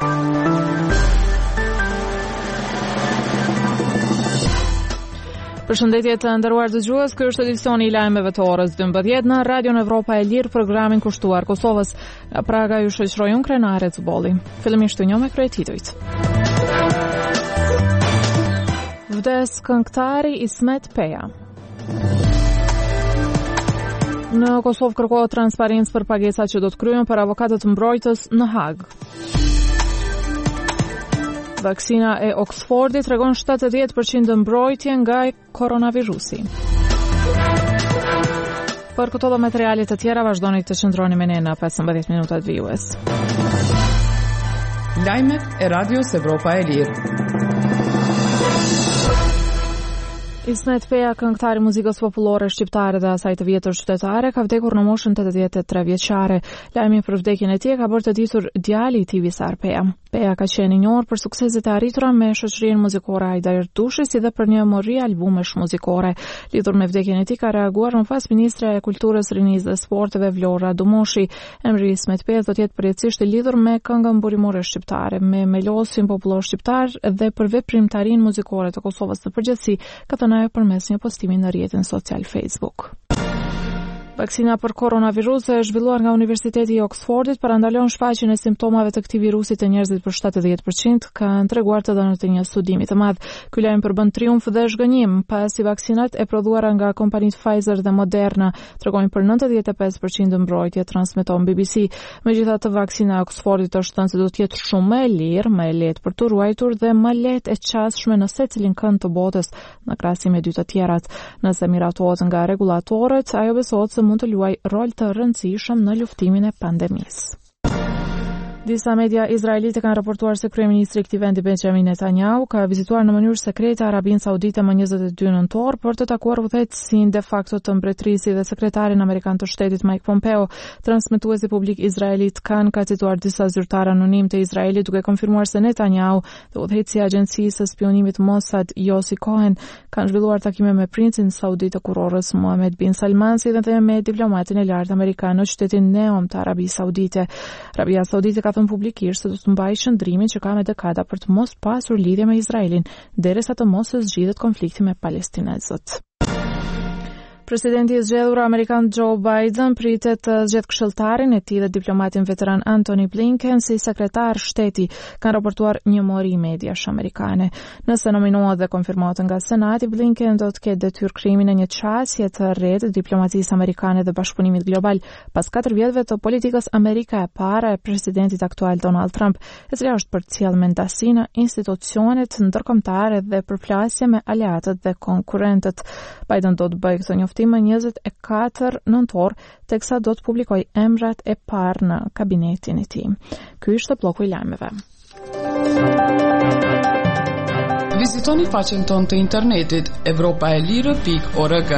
Përshëndetje të nderuar dëgjues, ky është edicioni i lajmeve të orës 12 në Radion Evropa e Lirë, programin kushtuar Kosovës. Nga Praga ju shoqëroj unë Krenare Cuboli. Fillimisht të njohur me kryetitujt. Vdes këngëtari Ismet Peja. Në Kosovë kërkohet transparencë për pagesat që do të kryen për avokatët mbrojtës në Hag. Vaksina e Oxfordit tregon 70% mbrojtje nga koronavirusi. Për këto dhe materialet të tjera vazhdoni të qëndroni me ne në 15 minutat vijues. Lajmet e Radios Evropa e Lirë. Ismet Peja, këngëtari muzikës popullore shqiptare dhe asaj të vjetër qytetare, ka vdekur në moshën 83 vjeçare. Lajmi për vdekjen e tij ka bërë të ditur djali i tij Visar Peja. Peja ka qenë i njohur për sukseset e arritura me shoqërinë muzikore Ajda Ertushi, si dhe për një mori albumesh muzikore. Lidhur me vdekjen e tij ka reaguar më pas ministre e Kulturës, Rinisë dhe Sporteve Vlora Dumoshi. Emri Ismet Peja do të jetë përjetësisht i lidhur me këngën burimore shqiptare, me melosin popullor shqiptar dhe për veprimtarinë muzikore të Kosovës në përgjithësi, ka thënë ajo përmes një postimi në rrjetin social Facebook. Vaksina për koronavirus e zhvilluar nga Universiteti i Oxfordit parandalon shfaqjen e simptomave të këtij virusi të njerëzit për 70%, kanë treguar të dhënat e një studimi të madh. Ky lajm përbën triumf dhe zhgënjim, pasi vaksinat e prodhuara nga kompanitë Pfizer dhe Moderna tregojnë për 95% mbrojtje, transmeton BBC. Megjithatë, vaksina e Oxfordit është thënë se do të jetë shumë më e lirë, më e lehtë për të ruajtur dhe më lehtë e qasshme në secilin kënd të botës në krahasim me dy të tjerat. Nëse miratohet nga regulatorët, ajo besohet se mund të luaj rol të rëndësishëm në luftimin e pandemisë. Disa media izraelite kanë raportuar se kryeministri i këtij vendi Benjamin Netanyahu ka vizituar në mënyrë sekrete Arabinë Saudite më 22 nëntor për të takuar udhëheqësin de facto të mbretërisë dhe sekretarin amerikan të shtetit Mike Pompeo. Transmetuesi publik izraelit ka cituar disa zyrtarë anonim të Izraelit duke konfirmuar se Netanyahu dhe udhëheqësi i agjencisë së spionimit Mossad Yossi Cohen kanë zhvilluar takime me princin saudit të kurorës Mohammed bin Salman, si dhe me diplomatin e lartë amerikan në qytetin Neom të Arabisë Saudite. Arabia Saudite ka thënë publikisht se do të mbajë shëndrimin që ka me dekada për të mos pasur lidhje me Izraelin, derisa të mos zgjidhet konflikti me palestinezët. Presidenti i zgjedhur amerikan Joe Biden pritet të zgjedhë këshilltarin e tij dhe diplomatin veteran Antony Blinken si sekretar shteti, kanë raportuar një mori mediash amerikane. Nëse nominohet dhe konfirmohet nga Senati, Blinken do të ketë detyrë krijimin e një qasje të rrjetit diplomacisë amerikane dhe bashkëpunimit global pas 4 vjetëve të politikës Amerika e para e presidentit aktual Donald Trump, e cila është përcjellë me ndasi në institucionet ndërkombëtare dhe përplasje me aleatët dhe konkurrentët. Biden do të bëjë këtë njoftim më 24 nëntor, teksa do të publikoj emrat e parë në kabinetin e tij. Ky është bloku i lajmeve. Vizitoni faqen tonë të internetit europaelire.org.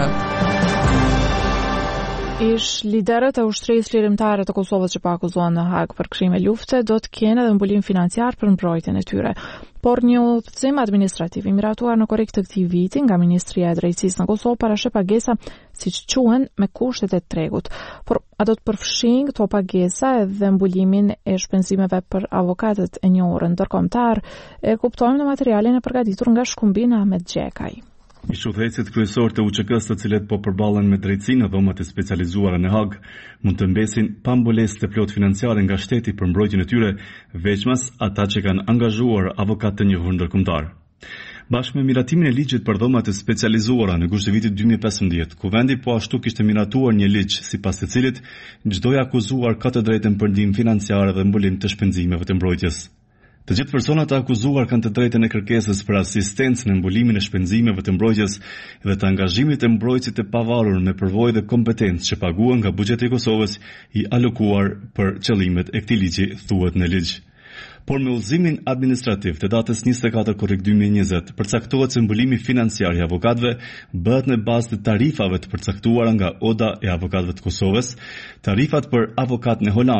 Ish liderët e ushtrisë lirimtare të Kosovës që akuzohen në Hag për krime lufte do të kenë edhe mbulim financiar për mbrojtjen e tyre. Por një udhëzim administrativ i miratuar në korrekt të këtij viti nga Ministria e Drejtësisë në Kosovë parasheh pagesa siç quhen me kushtet e tregut. Por a do të përfshin këto pagesa edhe mbulimin e shpenzimeve për avokatët e njohur ndërkombëtar? E kuptojmë në materialin e përgatitur nga Shkumbin Ahmet Xhekaj. Ishudhëheqësit kryesor të UÇK-s, të cilët po përballen me drejtësinë në dhomat e specializuara në Hag, mund të mbesin pa mbulesë të plot financiare nga shteti për mbrojtjen e tyre, veçmas ata që kanë angazhuar avokat të njohur ndërkombëtar. Bashkë me miratimin e ligjit për dhomat e specializuara në gusht të vitit 2015, kuvendi po ashtu kishte miratuar një ligj sipas të cilit çdo i akuzuar ka të drejtën për ndihmë financiare dhe mbulim të shpenzimeve të mbrojtjes. Të gjithë personat e akuzuar kanë të drejtën e kërkesës për asistencë në mbulimin e shpenzimeve të mbrojtjes dhe të angazhimit të mbrojtësit të pavarur me përvojë dhe kompetencë që paguhen nga buxheti i Kosovës i alokuar për qëllimet e këtij ligji, thuhet në ligj. Por me udhëzimin administrativ të datës 24 korrik 2020, përcaktohet se mbulimi financiar i avokatëve bëhet në bazë të tarifave të përcaktuara nga Oda e Avokatëve të Kosovës. Tarifat për avokat në Holand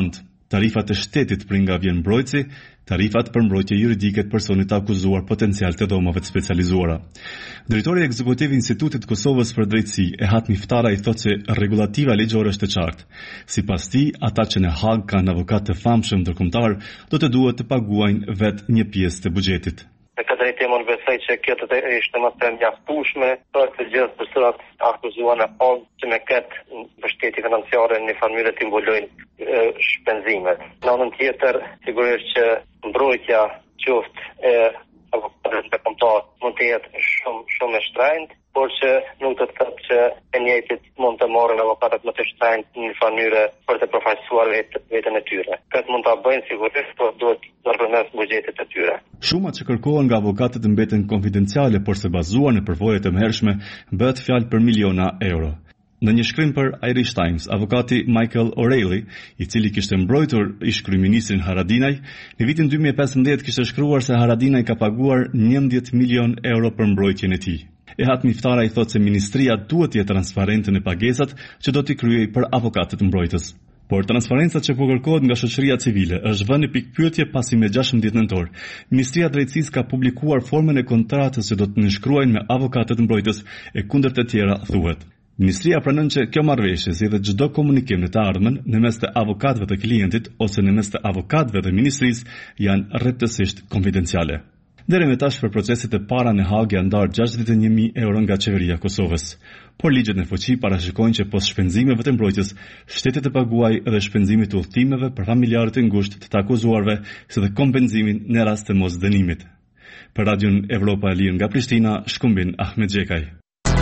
tarifat e shtetit për nga vjen mbrojtësi, tarifat për mbrojtje juridike të personit akuzuar potencial të dhomave të specializuara. Drejtori ekzekutiv i Institutit të Kosovës për Drejtësi, Ehat Miftara, i thotë se rregullativa ligjore është e qartë. Sipas tij, ata që në Hag kanë avokat të famshëm ndërkombëtar do të duhet të paguajnë vetë një pjesë të buxhetit. Me këtë drejtim unë besoj që kjo të ishte më të mjaftueshme për të gjithë personat akuzuar në Hag që me këtë mbështetje financiare në mënyrë të mbulojnë shpenzimet. Në anën tjetër, sigurisht që mbrojtja qoftë e avokatëve të kombëtar mund të jetë shumë e shtrenjtë, por që nuk do të thotë që e njëjtit mund të marrin avokatët më të shtrenjtë në mënyrë për të përfaqësuar veten e tyre. Këtë mund ta bëjnë sigurisht, por duhet përmes buxhetit të tyre. Shumat që kërkohen nga avokatët mbeten konfidenciale, por së bazuar në përvojë të mëhershme, bëhet fjalë për miliona euro. Në një shkrim për Irish Times, avokati Michael O'Reilly, i cili kishte mbrojtur ish-kryeministrin Haradinaj, në vitin 2015 kishte shkruar se Haradinaj ka paguar 11 milion euro për mbrojtjen e tij. Ehat Miftara i thotë se ministria duhet të jetë transparente në pagesat që do t'i kryej për avokatët mbrojtës. Por transparenca që po kërkohet nga shoqëria civile është vënë në pikpyetje pasi me 16 nëntor, Ministria e Drejtësisë ka publikuar formën e kontratës që do të nënshkruajnë me avokatët mbrojtës, e kundër të tjera thuhet. Ministria pranon që kjo marrëveshje, si dhe çdo komunikim në të ardhmen në mes të avokatëve të klientit ose në mes të avokatëve të ministrisë janë rreptësisht konfidenciale. Deri më tash për proceset e para në Hag janë ndarë 61.000 euro nga qeveria e Kosovës. Por ligjet në fuqi parashikojnë që pos shpenzimeve të mbrojtjes, shteti të paguajë edhe shpenzimit të udhëtimeve për familjarët e ngushtë të akuzuarve, si dhe kompenzimin në rast të mosdënimit. Për Radion Evropa e Lirë nga Prishtina, Shkumbin Ahmet Xhekaj.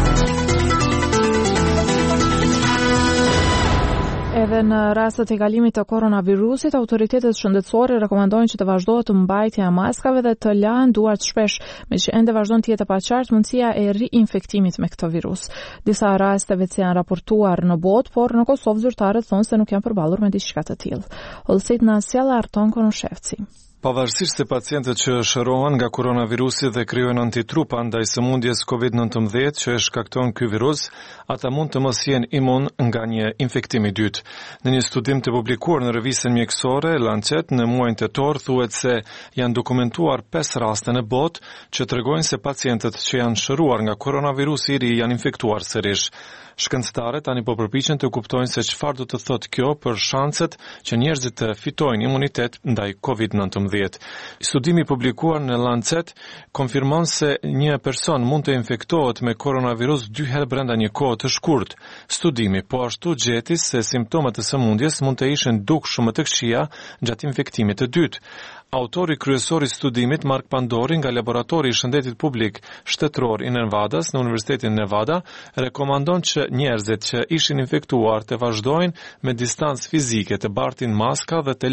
Edhe në rastet e kalimit të koronavirusit, autoritetet shëndetësore rekomandojnë që të vazhdohet mbajtja e maskave dhe të lahen duart shpesh, me që ende vazhdon të jetë e paqartë mundësia e riinfektimit me këtë virus. Disa rasteve që janë raportuar në botë, por në Kosovë zyrtarët thonë se nuk janë përballur me diçka të tillë. Olsit në Sjella Arton Konoshevci. Pavarësisht se pacientët që shërohen nga koronavirusi dhe krijojnë antitrupa ndaj sëmundjes COVID-19 që e shkakton ky virus, ata mund të mos jenë imun nga një infektim i dytë. Në një studim të publikuar në revistën mjekësore Lancet në muajin tetor thuhet se janë dokumentuar 5 raste në botë që tregojnë se pacientët që janë shëruar nga koronavirusi i ri janë infektuar sërish. Shkencëtarët tani po përpiqen të kuptojnë se çfarë do të thotë kjo për shanset që njerëzit të fitojnë imunitet ndaj COVID-19. Studimi publikuar në Lancet konfirmon se një person mund të infektohet me koronavirus 2 herë brenda një kohe të shkurtë. Studimi po ashtu gjeti se simptomat e sëmundjes mund të ishin dukshëm më të këqija gjatë infektimit të dytë. Autori kryesor i studimit, Mark Pandori, nga Laboratori i Shëndetit Publik Shtetëror i Nevadas në Universitetin Nevada, rekomandon që njerëzit që ishin infektuar të vazhdojnë me distancë fizike, të bartin maska dhe të